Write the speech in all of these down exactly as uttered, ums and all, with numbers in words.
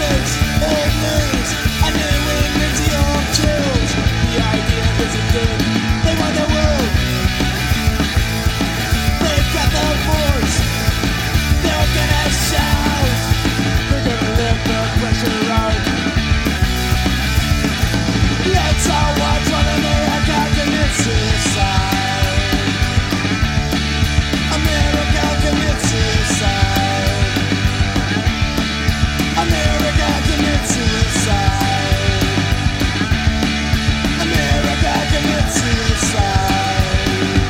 is old news. A new wind brings the old chills. The idea isn't good. They want the world. They've got the force. They're gonna shout. They're gonna let the pressure out. Let's all watch while America commits suicide. America commits suicide. America commits suicide. America commits suicide.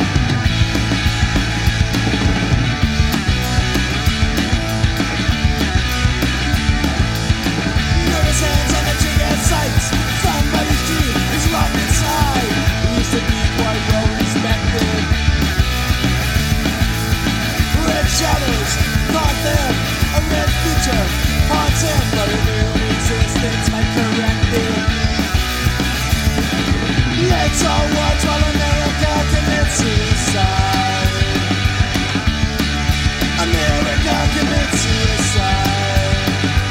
Nervous hands on the trigger sights. Somebody's dream is locked inside. He used to be quite well respected. Red shadows haunt them. A red future haunts him, but a new existence might correct it. Let's all watch while America commits suicide. America commits suicide.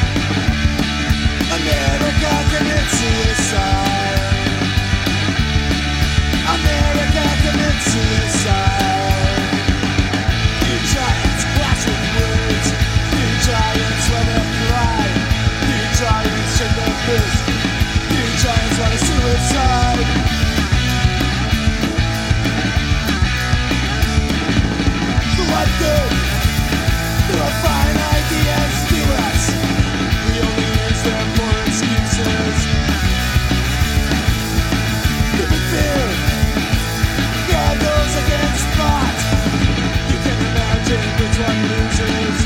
America commits suicide. America commits suicide. New giants clash with words. New giants let them cry. New giants shake their fist. New giants want a suicide. So what good do our fine ideas do us? We only use them for excuses. Give me fear. God goes against thought. You can imagine which one loses.